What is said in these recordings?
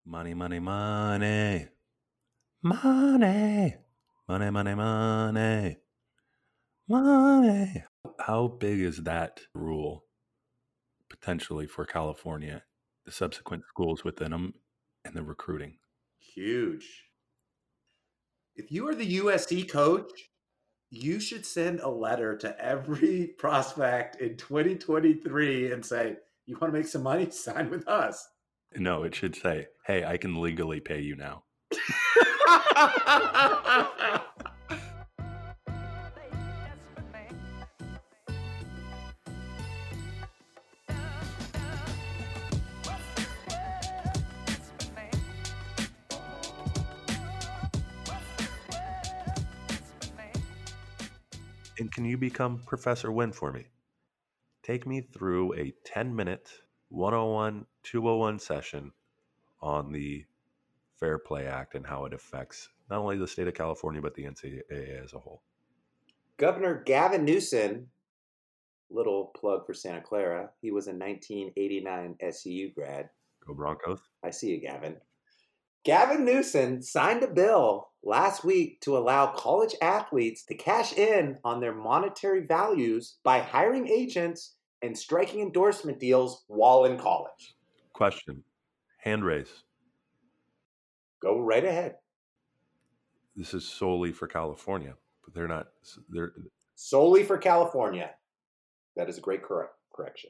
Money, money, money. Money. Money, money, money. Money. How big is that rule potentially for California, the subsequent schools within them, and the recruiting? Huge. If you are the USC coach, you should send a letter to every prospect in 2023 and say, you want to make some money? Sign with us. No, it should say, hey, I can legally pay you now. And can you become Professor Win for me? Take me through a 10-minute 101, 201 session on the Fair Play Act and how it affects not only the state of California, but the NCAA as a whole. Governor Gavin Newsom, little plug for Santa Clara, he was a 1989 SUU grad. Go Broncos. I see you, Gavin. Gavin Newsom signed a bill last week to allow college athletes to cash in on their monetary values by hiring agents and striking endorsement deals while in college. Question. Hand raise. Go right ahead. This is solely for California, but they're Solely for California. That is a great correction.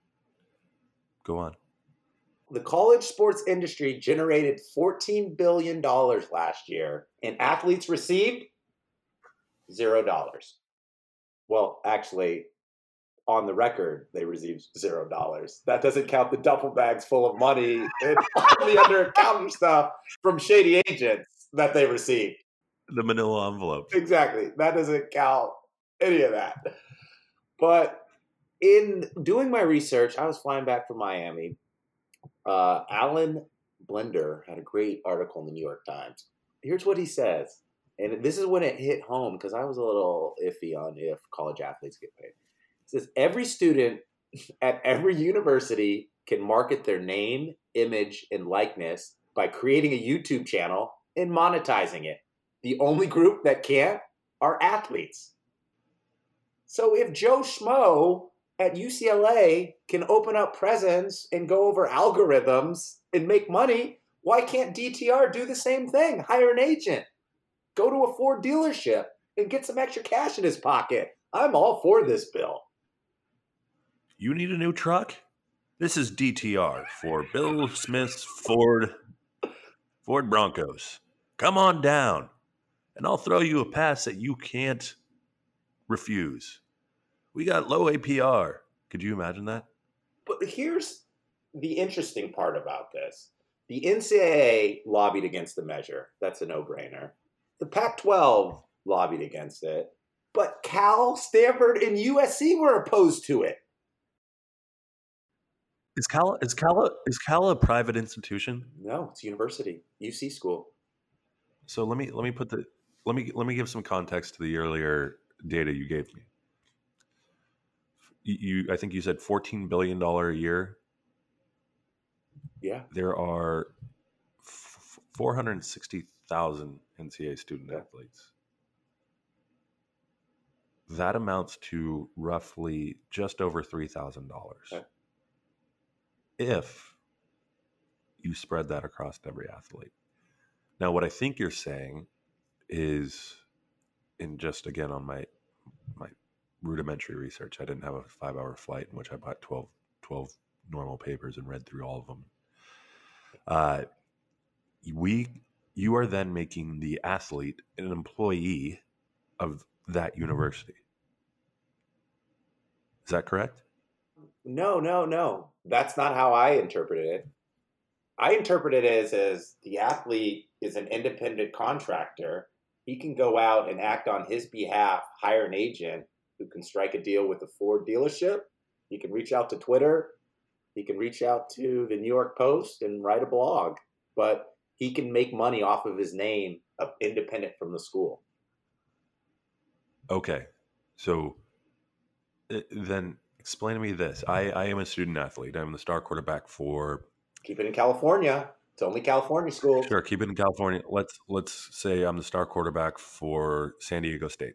Go on. The college sports industry generated $14 billion last year, and athletes received $0. Well, actually, on the record, they received $0. That doesn't count the duffel bags full of money and all the under-counter stuff from shady agents that they received. The manila envelope. Exactly. That doesn't count any of that. But in doing my research, I was flying back from Miami. Alan Blender had a great article in the New York Times. Here's what he says. And this is when it hit home because I was a little iffy on if college athletes get paid. It says every student at every university can market their name, image, and likeness by creating a YouTube channel and monetizing it. The only group that can't are athletes. So if Joe Schmo at UCLA can open up presents and go over algorithms and make money, why can't DTR do the same thing? Hire an agent. Go to a Ford dealership and get some extra cash in his pocket. I'm all for this bill. You need a new truck? This is DTR for Bill Smith's Ford Broncos. Come on down, and I'll throw you a pass that you can't refuse. We got low APR. Could you imagine that? But here's the interesting part about this. The NCAA lobbied against the measure. That's a no-brainer. The Pac-12 lobbied against it. But Cal, Stanford, and USC were opposed to it. Is Cal a private institution? No, it's a university, UC school. So let me give some context to the earlier data you gave me. I think you said $14 billion a year. Yeah. There are 460,000 NCAA student athletes. That amounts to roughly just over $3,000. Okay. If you spread that across every athlete. Now, what I think you're saying is, in just again on my rudimentary research, I didn't have a 5-hour flight in which I bought 12 normal papers and read through all of them. You are then making the athlete an employee of that university. Is that correct? No. That's not how I interpreted it. I interpret it as the athlete is an independent contractor. He can go out and act on his behalf, hire an agent who can strike a deal with the Ford dealership. He can reach out to Twitter. He can reach out to the New York Post and write a blog. But he can make money off of his name, independent from the school. Okay. So then explain to me this. I am a student athlete. I'm the star quarterback for... Keep it in California. It's only California schools. Sure, keep it in California. Let's say I'm the star quarterback for San Diego State.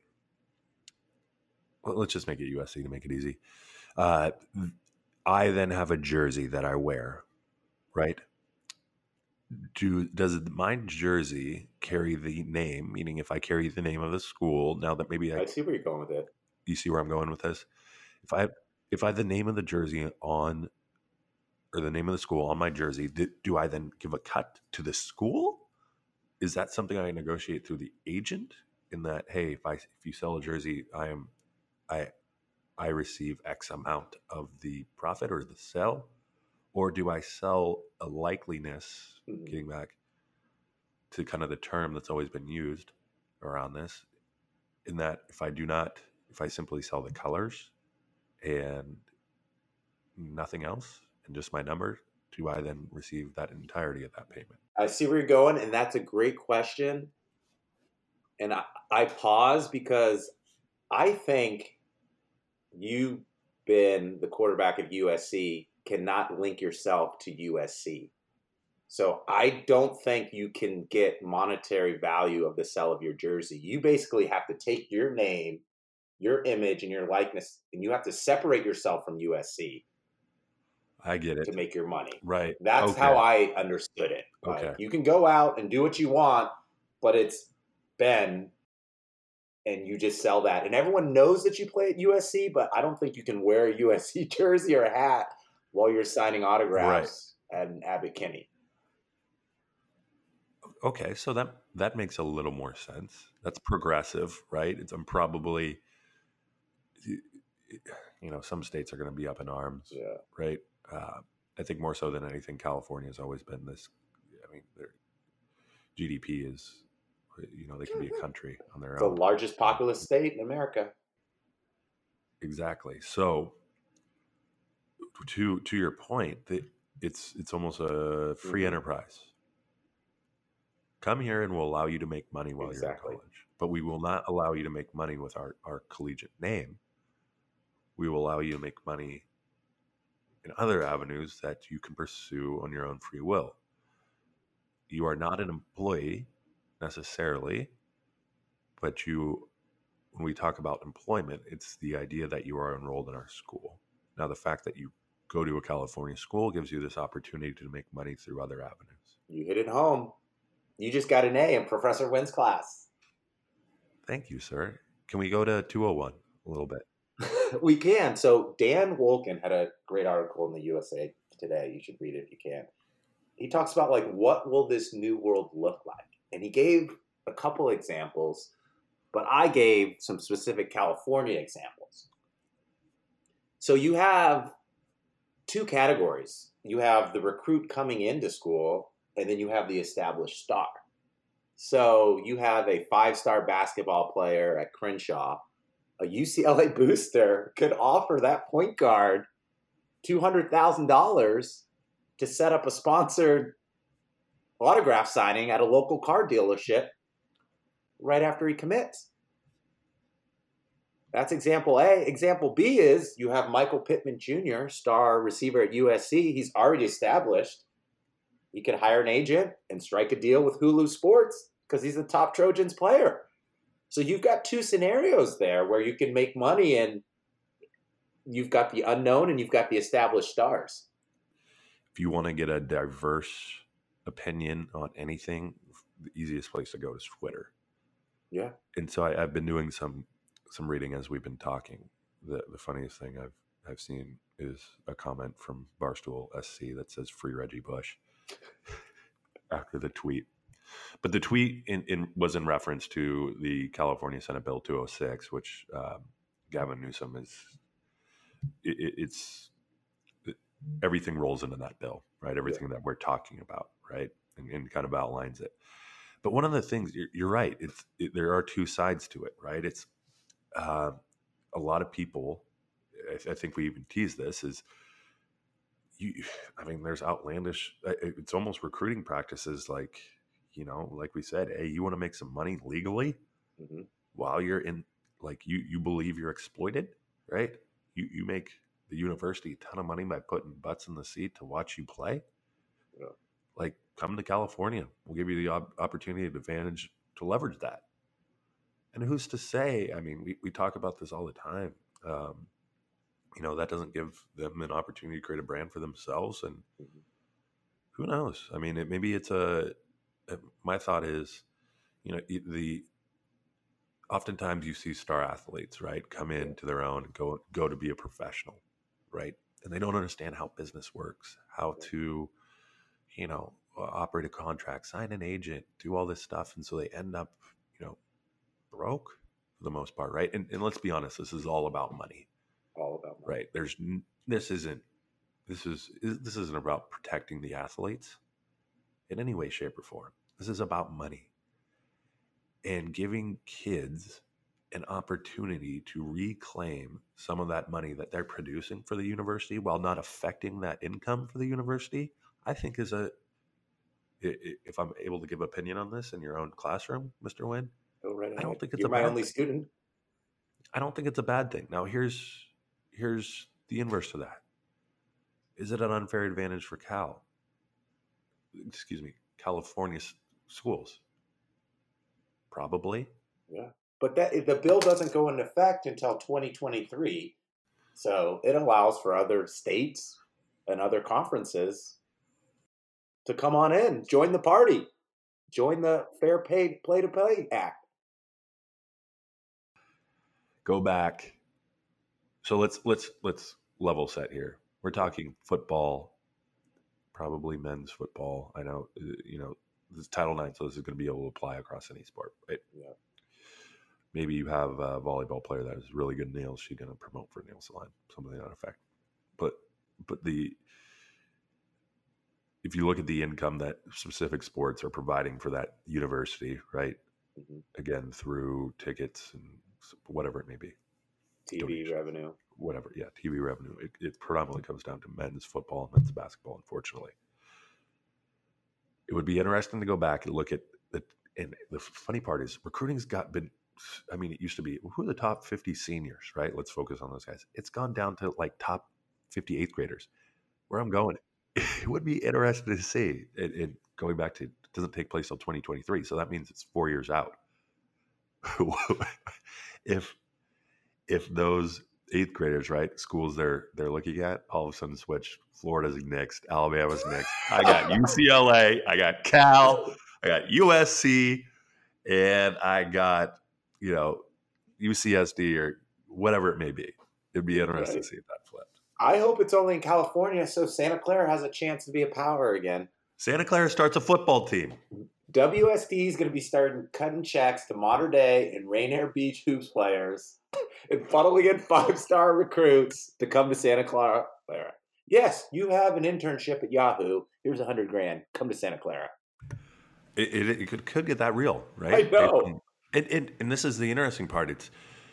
Let's just make it USC to make it easy. Uh, I then have a jersey that I wear, right? Does my jersey carry the name? Meaning, if I carry the name of the school, now that maybe I see where you're going with it. you see where I'm going with this. If I have the name of the jersey on, or the name of the school on my jersey, do I then give a cut to the school? Is that something I negotiate through the agent? In that, hey, if you sell a jersey, I receive X amount of the profit or the sell, or do I sell a likeliness? Getting back to kind of the term that's always been used around this, in that if I simply sell the colors and nothing else and just my number, do I then receive that entirety of that payment? I see where you're going, and that's a great question. And I pause because I think you've been the quarterback of USC cannot link yourself to USC. So I don't think you can get monetary value of the sale of your jersey. You basically have to take your name, your image, and your likeness, and you have to separate yourself from USC. I get it. To make your money. Right. That's how I understood it. Okay. Like, you can go out and do what you want, but it's Ben, and you just sell that. And everyone knows that you play at USC, but I don't think you can wear a USC jersey or a hat while you're signing autographs at Abbott Kinney. Okay, so that makes a little more sense. That's progressive, right? I'm probably, some states are going to be up in arms, right? I think more so than anything, California has always been this. I mean, their GDP is, they can be a country on their own. The largest populous state in America. Exactly. So, to your point, it's almost a free enterprise. Come here and we'll allow you to make money while you're in college. But we will not allow you to make money with our collegiate name. We will allow you to make money in other avenues that you can pursue on your own free will. You are not an employee necessarily, but when we talk about employment, it's the idea that you are enrolled in our school. Now, the fact that you go to a California school gives you this opportunity to make money through other avenues. You hit it home. You just got an A in Professor Wynn's class. Thank you, sir. Can we go to 201 a little bit? We can. So Dan Wolken had a great article in the USA Today. You should read it if you can. He talks about, like, what will this new world look like? And he gave a couple examples, but I gave some specific California examples. So you have two categories. You have the recruit coming into school, and then you have the established star. So you have a 5-star basketball player at Crenshaw. A UCLA booster could offer that point guard $200,000 to set up a sponsored autograph signing at a local car dealership right after he commits. That's example A. Example B is you have Michael Pittman Jr., star receiver at USC. He's already established. He could hire an agent and strike a deal with Hulu Sports because he's the top Trojans player. So you've got two scenarios there where you can make money, and you've got the unknown and you've got the established stars. If you want to get a diverse opinion on anything, the easiest place to go is Twitter. Yeah. And so I've been doing some reading as we've been talking. The funniest thing I've seen is a comment from Barstool SC that says "Free Reggie Bush" after the tweet. But the tweet was in reference to the California Senate Bill 206, which Gavin Newsom it's everything rolls into that bill, right? Everything that we're talking about, right? And kind of outlines it. But one of the things, you're right, there are two sides to it, right? It's a lot of people, I think we even tease this, is there's outlandish, it's almost recruiting practices like, like we said, hey, you want to make some money legally while you're in, like, you believe you're exploited, right? You make the university a ton of money by putting butts in the seat to watch you play. Yeah. like, come to California. We'll give you the opportunity to advantage to leverage that. And who's to say? I mean, we talk about this all the time. That doesn't give them an opportunity to create a brand for themselves. And who knows? I mean, maybe it's my thought is, oftentimes you see star athletes, right, come into their own and go to be a professional, right? And they don't understand how business works, how to, operate a contract, sign an agent, do all this stuff. And so they end up, broke for the most part, right? And let's be honest, this is all about money. All about money. Right. This isn't about protecting the athletes in any way, shape, or form. This is about money and giving kids an opportunity to reclaim some of that money that they're producing for the university while not affecting that income for the university. I think if I'm able to give opinion on this in your own classroom, Mr. Wynn, I don't think it's You're my only student. I don't think it's a bad thing. Now, here's the inverse to that. Is it an unfair advantage for California schools? Probably. Yeah. But the bill doesn't go into effect until 2023. So it allows for other states and other conferences to come on in, join the party, join the Fair Play to Pay Act. Go back. So let's level set here. We're talking football, probably men's football. I know, this is Title IX, so this is going to be able to apply across any sport, right? Yeah. Maybe you have a volleyball player that has really good nails. She's going to promote for nail salon, something to that effect. But if you look at the income that specific sports are providing for that university, right? Mm-hmm. Again, through tickets and whatever it may be. TV revenue. Whatever, yeah, TV revenue. It predominantly comes down to men's football and men's basketball, unfortunately. It would be interesting to go back and look at and the funny part is recruiting's it used to be, who are the top 50 seniors, right? Let's focus on those guys. It's gone down to like top 50 eighth graders. Where I'm going, it would be interesting to see. It going back to, it doesn't take place till 2023, so that means it's 4 years out. If those eighth graders, right, schools they're looking at, all of a sudden switch. Florida's next, Alabama's next. I got UCLA, I got Cal, I got USC, and I got UCSD or whatever it may be. It'd be interesting to see that flipped. I hope it's only in California, so Santa Clara has a chance to be a power again. Santa Clara starts a football team. WSD is going to be starting cutting checks to Mater Dei and Rainier Beach hoops players and funneling in 5-star recruits to come to Santa Clara. Yes, you have an internship at Yahoo. Here's $100,000. Come to Santa Clara. It could get that real, right? I know. And this is the interesting part. It's,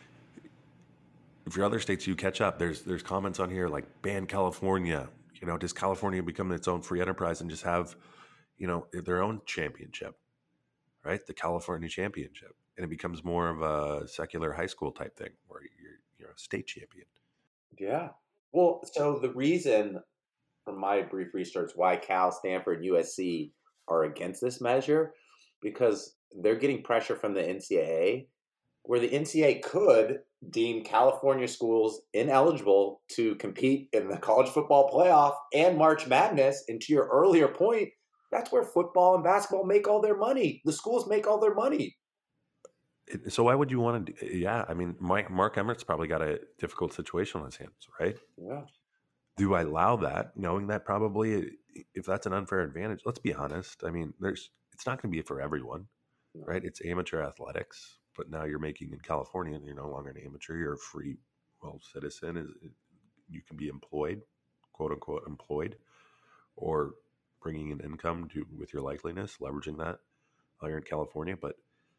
if your other states you catch up, there's comments on here like ban California. Does California become its own free enterprise and just have their own championship, right? The California Championship, and it becomes more of a secular high school type thing where you're a state champion. Yeah. Well, so the reason, from my brief research, why Cal, Stanford, USC are against this measure, because they're getting pressure from the NCAA, where the NCAA could deem California schools ineligible to compete in the college football playoff and March Madness. And to your earlier point, that's where football and basketball make all their money. The schools make all their money. So why would you want to? Yeah, I mean, Mark Emmert's probably got a difficult situation on his hands, right? Yeah. Do I allow that, knowing that probably if that's an unfair advantage? Let's be honest. I mean, it's not going to be for everyone, right? It's amateur athletics, but now you're making in California, you're no longer an amateur. You're a free, citizen. You can be employed, quote unquote, employed, or bringing in income with your likeliness, leveraging that while you're in California. But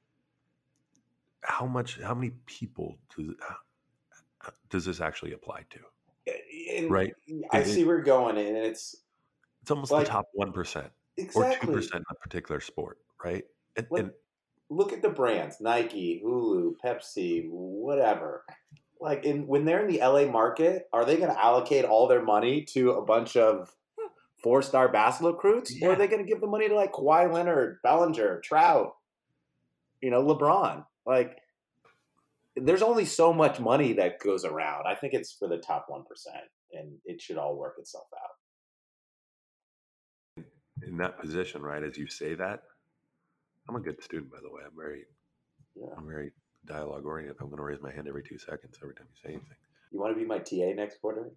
how many people does this actually apply to? Right. I see where you're going, and it's almost like the top 1%, exactly, or 2% in a particular sport, right? And look at the brands: Nike, Hulu, Pepsi, whatever. Like, when they're in the LA market, are they going to allocate all their money to a bunch of 4-star basketball recruits, or are they going to give the money to like Kawhi Leonard, Bellinger, Trout, LeBron? Like, there's only so much money that goes around. I think it's for the top 1%, and it should all work itself out. In that position, right? As you say that, I'm a good student, by the way. I'm very dialogue oriented. I'm going to raise my hand every 2 seconds every time you say anything. You want to be my TA next quarter?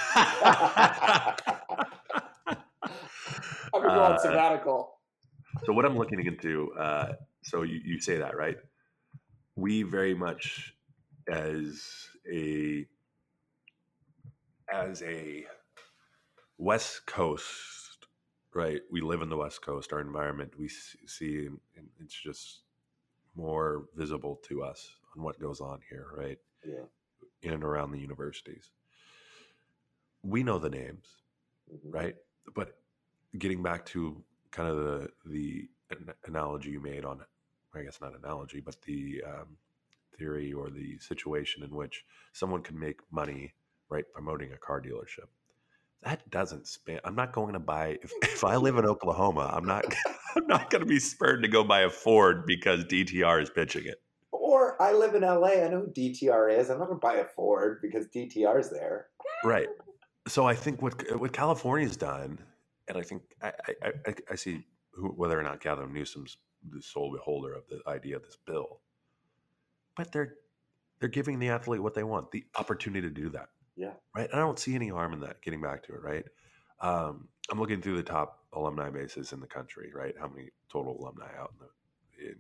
I'm going to go on sabbatical. So what I'm looking into, so you say that, right? We very much as a West Coast, right? We live in the West Coast. Our environment, we see, and it's just more visible to us on what goes on here, right? Yeah. In and around the universities. We know the names, right? But getting back to kind of the analogy you made on, I guess not analogy, but the theory or the situation in which someone can make money, right, promoting a car dealership. That doesn't span. I'm not going to buy, if I live in Oklahoma, I'm not going to be spurred to go buy a Ford because DTR is pitching it. Or I live in LA. I know who DTR is. I'm not going to buy a Ford because DTR is there. Right. So I think what California's done, and I think I see whether or not Gavin Newsom's the sole beholder of the idea of this bill, but they're giving the athlete what they want, the opportunity to do that. Yeah. Right. And I don't see any harm in that. Getting back to it, right? I'm looking through the top alumni bases in the country, right? How many total alumni out in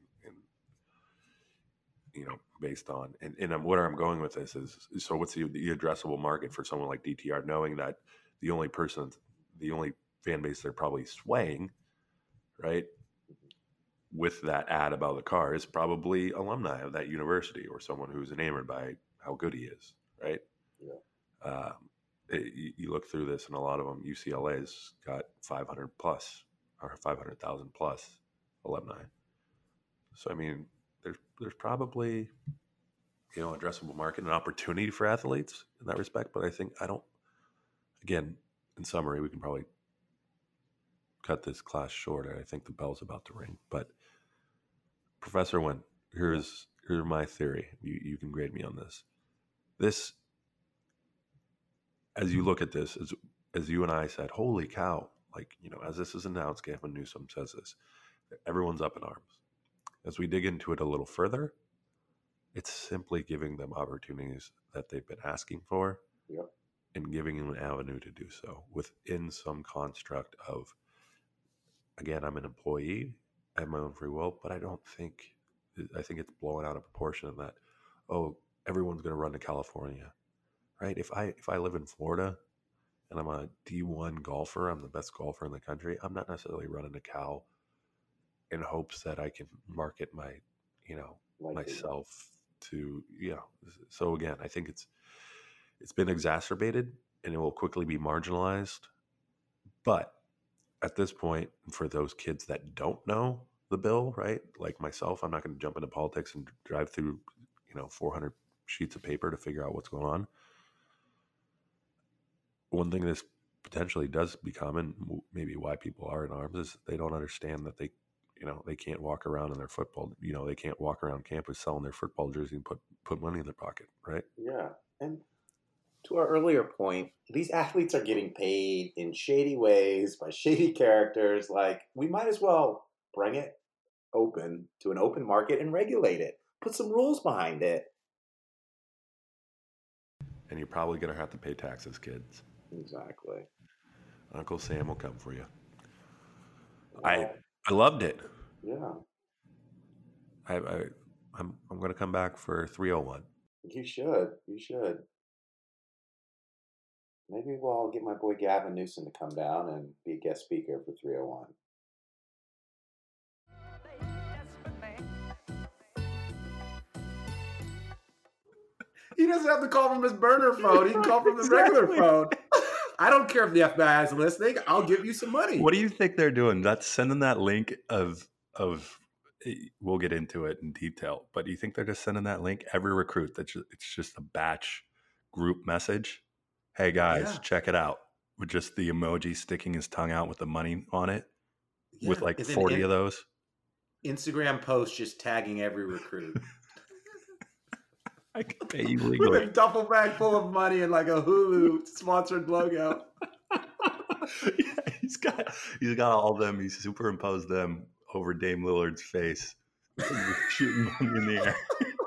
based on, and where I'm going with this is, so what's the addressable market for someone like DTR, knowing that the only fan base they're probably swaying, right, with that ad about the car is probably alumni of that university or someone who's enamored by how good he is, right? Yeah. You look through this, and a lot of them, UCLA's got 500 plus or 500,000 plus alumni. So I mean, there's probably addressable market and opportunity for athletes in that respect. But again, in summary, we can probably cut this class short. I think the bell's about to ring. But Professor Wynn, here's my theory. You can grade me on this. This, as you look at this, as you and I said, holy cow, as this is announced, Gavin Newsom says this, everyone's up in arms. As we dig into it a little further, it's simply giving them opportunities that they've been asking for, and giving them an avenue to do so within some construct of, again, I'm an employee, I have my own free will, but I think it's blowing out of proportion of that. Oh, everyone's going to run to California, right? If I live in Florida and I'm a D1 golfer, I'm the best golfer in the country, I'm not necessarily running to Cal in hopes that I can market my, myself to, So again, I think it's been exacerbated and it will quickly be marginalized. But at this point, for those kids that don't know the bill, right? Like myself, I'm not going to jump into politics and drive through, 400 sheets of paper to figure out what's going on. One thing this potentially does become, and maybe why people are in arms, is they don't understand that they can't walk around in their football, they can't walk around campus selling their football jersey and put money in their pocket, right? Yeah. And to our earlier point, these athletes are getting paid in shady ways by shady characters. Like, we might as well bring it open to an open market and regulate it. Put some rules behind it. And you're probably going to have to pay taxes, kids. Exactly. Uncle Sam will come for you. Well, I loved it. Yeah. I'm going to come back for 301. You should. Maybe I'll get my boy Gavin Newsom to come down and be a guest speaker for 301. He doesn't have to call from his burner phone. He can call from the regular phone. I don't care if the FBI is listening. I'll give you some money. What do you think they're doing? That's sending that link of we'll get into it in detail, but do you think they're just sending that link? Every recruit, it's just a batch group message. Hey guys, check it out. with just the emoji sticking his tongue out with the money on it, with Yeah, like it's an 40 of those. Instagram post just tagging every recruit. I can pay you With legally. a duffel bag full of money and like a Hulu sponsored logo. Yeah, he's got all of them. He's superimposed them over Dame Lillard's face, shooting money in the air.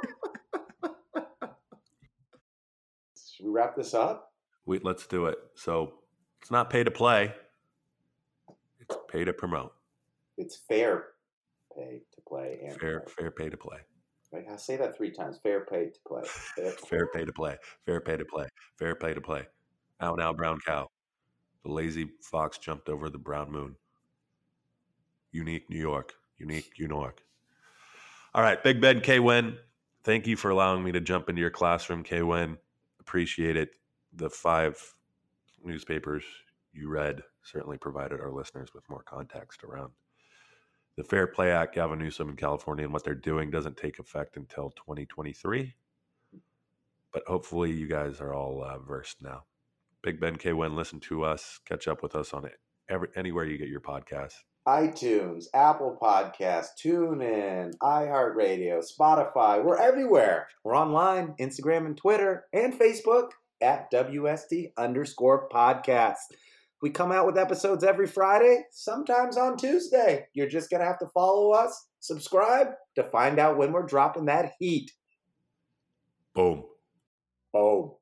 Should we wrap this up? Wait, let's do it. So it's not pay to play; it's pay to promote. It's fair pay to play. And Fair pay to play. Right? I say that 3 times. Fair pay to play. Fair pay to play. Fair pay to play. Fair pay to play. Out now, brown cow. The lazy fox jumped over the brown moon. Unique New York. Unique New York. All right, Big Ben K-Wen, thank you for allowing me to jump into your classroom, K-Wen. Appreciate it. The 5 newspapers you read certainly provided our listeners with more context around the Fair Play Act, Gavin Newsom in California, and what they're doing doesn't take effect until 2023. But hopefully you guys are all versed now. Big Ben K-Wen, listen to us. Catch up with us on it anywhere you get your podcasts. iTunes, Apple Podcasts, TuneIn, iHeartRadio, Spotify. We're everywhere. We're online, Instagram and Twitter, and Facebook at WST_podcast. We come out with episodes every Friday, sometimes on Tuesday. You're just going to have to follow us, subscribe to find out when we're dropping that heat. Boom. Oh.